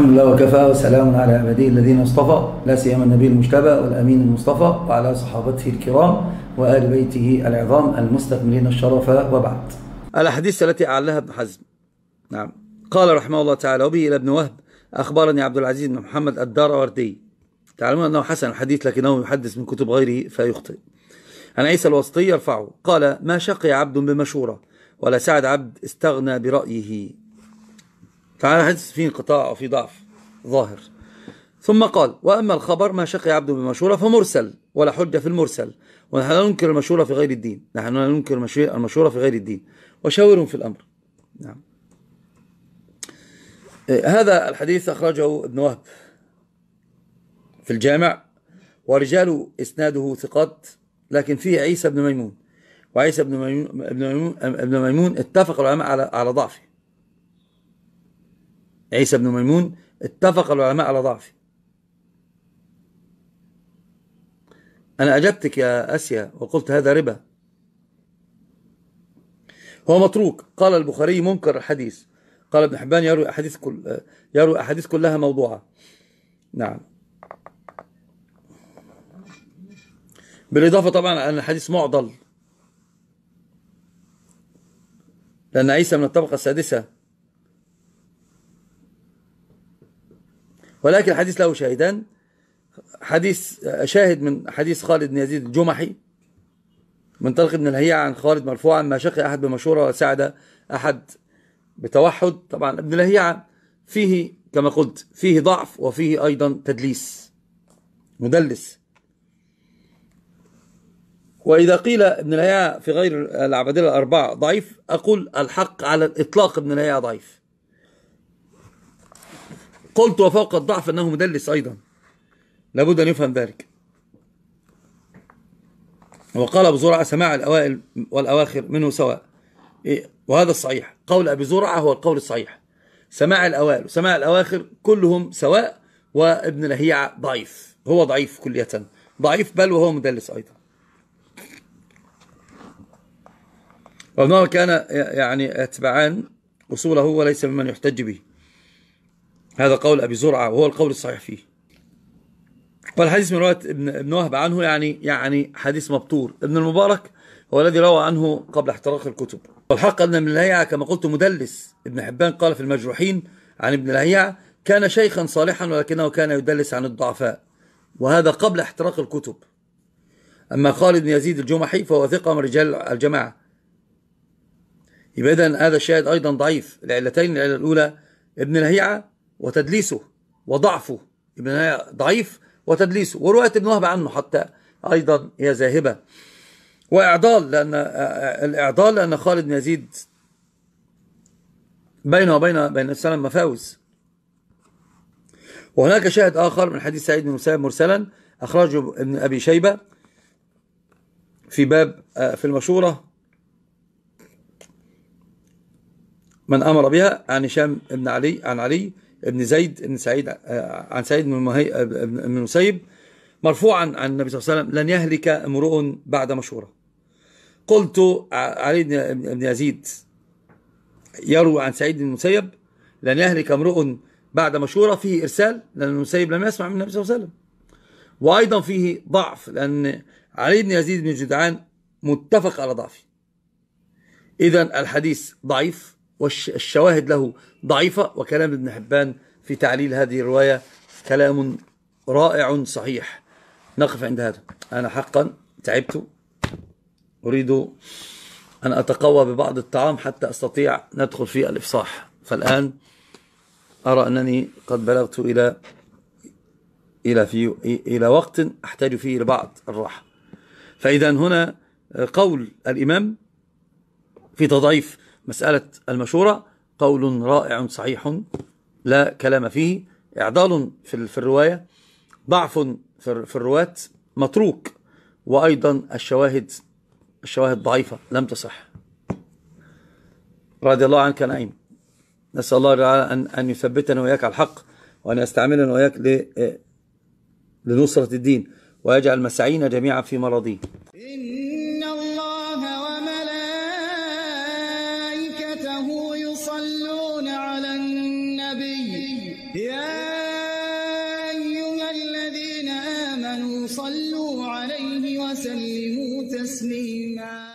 الحمد لله وكفى، وسلام على عباده الذين اصطفى، لا سيما النبي المجتبى والأمين المصطفى وعلى صحابته الكرام وآل بيته العظام المستكملين الشرف، وبعد. الأحاديث التي أعلها ابن حزم. نعم. قال رحمه الله تعالى: وبه إلى ابن وهب أخبرني عبد العزيز بن محمد الداروردي. تعلمون أنه حسن الحديث لكنه يحدث من كتب غيره فيخطئ. عن عيسى الواسطي يرفعه قال: ما شقي عبد بمشورة ولا سعد عبد استغنى برأيه. فعلى حديث فيه انقطاع وفي ضعف ظاهر. ثم قال: وأما الخبر ما شقي عبد بمشورة فمرسل ولا حجة في المرسل، ونحن لا ننكر المشورة في غير الدين، نحن لا ننكر المشورة في غير الدين وشاورهم في الأمر. نعم. هذا الحديث أخرجه ابن وهب في الجامع، ورجال إسناده ثقات، لكن فيه عيسى بن ميمون، وعيسى بن ميمون اتفق العلماء على ضعفه. عيسى بن ميمون اتفق العلماء على ضعفه. أنا أجبتك يا أسيا وقلت هذا ربا. هو متروك. قال البخاري: منكر الحديث. قال ابن حبان: يروي أحاديث كلها موضوعة. نعم. بالإضافة طبعا أن الحديث معضل، لأن عيسى من الطبقة السادسة، ولكن الحديث له شاهدان. شاهد من حديث خالد بن يزيد الجمحي من طريق ابن الهيعة عن خالد مرفوعا: ما شقي أحد بمشورة وسعد أحد بتوحد. طبعا ابن الهيعة فيه كما قلت فيه ضعف، وفيه أيضا تدليس، مدلس. وإذا قيل ابن الهيعة في غير العبادلة الأربعة ضعيف، أقول الحق على الإطلاق ابن الهيعة ضعيف. قلت وفوق الضعف أنه مدلس أيضا، لابد أن يفهم ذلك. وقال أبو زرعة: سماع الأوائل والأواخر منه سواء. وهذا الصحيح. قول أبي زرعة هو القول الصحيح. سماع الأوائل وسماع الأواخر كلهم سواء، وابن لهيعة ضعيف، هو ضعيف كلية، ضعيف بل وهو مدلس أيضا. وابن عمر كان يعني يتبعان أصوله وليس ممن يحتج به. هذا قول أبي زرعة وهو القول الصحيح فيه. والحديث من رواية ابن وهب عنه يعني حديث مبتور. ابن المبارك هو الذي روى عنه قبل احتراق الكتب. والحق أن ابن لهيعة كما قلت مدلس. ابن حبان قال في المجروحين عن ابن لهيعة: كان شيخا صالحا ولكنه كان يدلس عن الضعفاء، وهذا قبل احتراق الكتب. أما خالد بن يزيد الجمحي فهو ثقة من رجال الجماعة. يبقى إذن هذا الشاهد أيضا ضعيف. العلتين: العلة الأولى ابن لهيعة وتدليسه وضعفه. ابن لهيعة ضعيف وتدليسه، ورواية ابن وهب عنه حتى أيضا هي ذاهبة. وإعضال، لأن خالد بن يزيد بينه وبين السلام مفاوز. وهناك شاهد آخر من حديث سعيد بن المسيب مرسلا أخرجه ابن أبي شيبة في باب في المشورة من أمر بها، عن هشام بن علي عن علي بن زيد بن سعيد عن سعيد بن المسيب مرفوعا عن النبي صلى الله عليه وسلم: لن يهلك امرؤ بعد مشورة. قلت علي بن يزيد يروي عن سعيد بن المسيب: لن يهلك امرؤ بعد مشورة، فيه إرسال لأن المسيب لم يسمع من النبي صلى الله عليه وسلم. وأيضا فيه ضعف لأن علي بن يزيد بن جدعان متفق على ضعفه. إذن الحديث ضعيف والشواهد له ضعيفة. وكلام ابن حبان في تعليل هذه الرواية كلام رائع صحيح. نقف عند هذا. أنا حقا تعبت، أريد أن أتقوى ببعض الطعام حتى أستطيع ندخل في الإفصاح. فالآن أرى أنني قد بلغت إلى وقت أحتاج فيه لبعض الراحة. فإذا هنا قول الإمام في تضعيف مسألة المشورة قول رائع صحيح لا كلام فيه. إعضال في الرواية، ضعف في الرواة، متروك، وأيضا الشواهد ضعيفة لم تصح. رضي الله عنك نعيم. نسأل الله تعالى أن يثبتنا وإياك على الحق، وأن يستعملنا وإياك لنصرة الدين، ويجعل مساعينا جميعا في مرضيه. إن الله وملائكته يصلون على النبي. يا آمنوا صلوا عليه وسلموا تسليما.